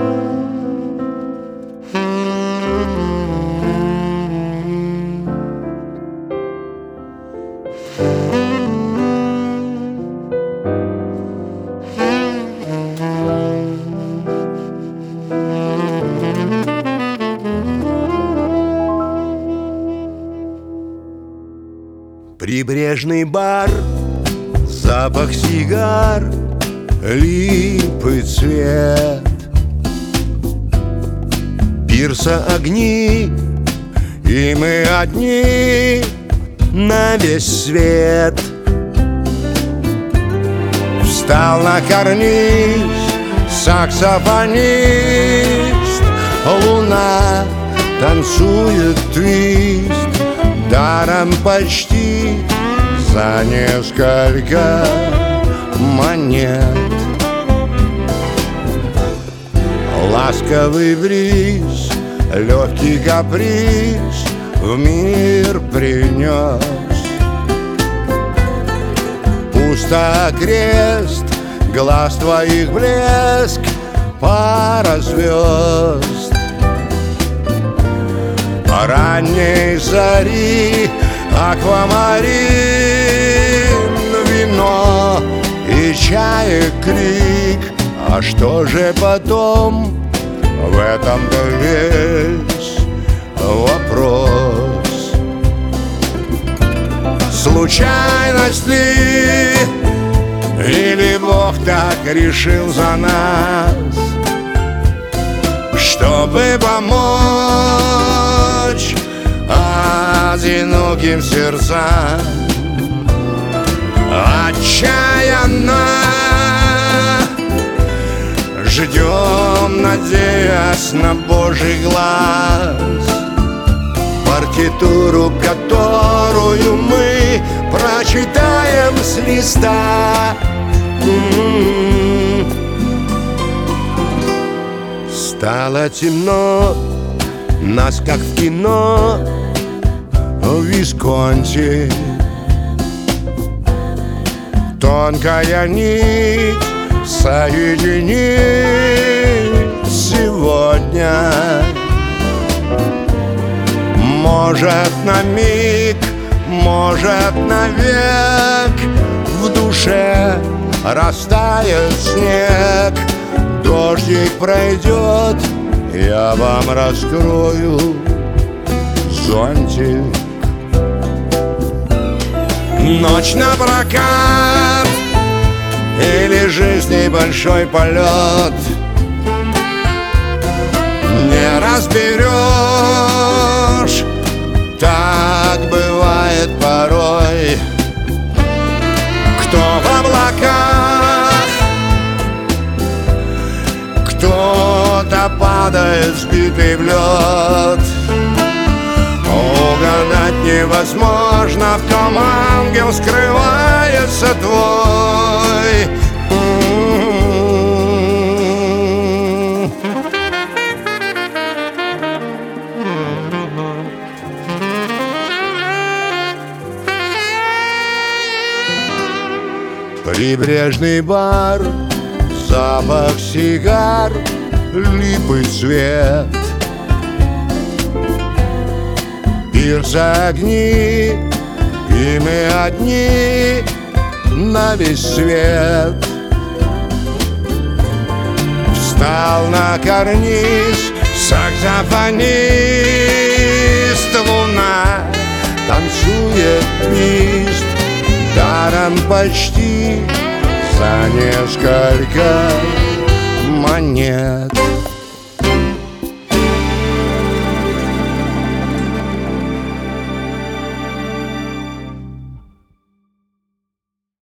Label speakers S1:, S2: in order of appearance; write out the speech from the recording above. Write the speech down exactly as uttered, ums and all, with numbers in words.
S1: Прибрежный бар, запах сигар, липы цвет, пирса огни, и мы одни на весь свет. Встал на карниз саксофонист, луна танцует твист, даром почти за несколько монет. Ласковый бриз, легкий каприз в мир принес. Пусто крест, глаз твоих блеск, пара звезд. Ранней зари аквамарин, вино и чаек крик. А что же потом? В этом-то весь вопрос. Случайность ли? Или Бог так решил за нас, чтобы помочь одиноким сердцам? Отчаянно ждем, надеясь на Божий глаз, партитуру, которую мы прочитаем с листа. М-м-м. Стало темно, нас как в кино в Висконти. Тонкая нить соединит сегодня. Может на миг, может навек, в душе растает снег. Дождик пройдет, я вам раскрою зонтик. Ночь напрокат или жизни большой полет, не разберешь, так бывает порой. Кто в облаках, кто-то падает сбитый в лед. Угадать невозможно, в ком ангел скрывается твой. Прибрежный бар, запах сигар, липы цвет, пирса огни, и мы одни на весь свет. Встал на карниз саксофонист, луна танцует твист, даром почти за несколько монет.